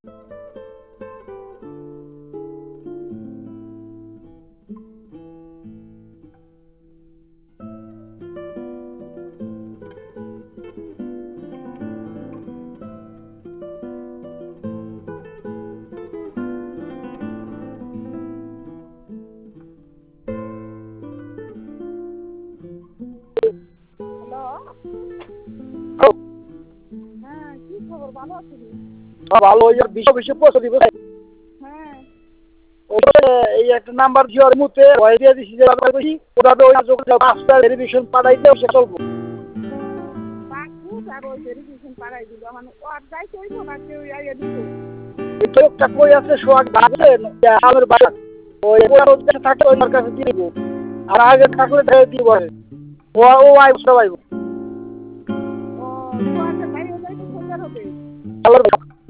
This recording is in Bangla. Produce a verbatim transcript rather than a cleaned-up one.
ভালো বিষয় বিষয় পৌঁছে দিব। হ্যাঁ এই একটা নাম্বার জিওর মুতে ওই দিয়ে দিছি যে বেশি ওটা তো ওই পাঁচটা ভেরিফিকেশন পাঠাই দিও সে চলবো। পাঁচ আর ওই ভেরিফিকেশন পাঠাই দিব মানে ওর যাই কইব না কেউ আইয়া দিব। এই লোকটা কই আছে সোয়াগ ভাবলে আমার বাসা ওই ওর কাছে থাকে ওর কাছে দিব আর আগে থাকলে দিয়ে দিব ও ও আইব সবাই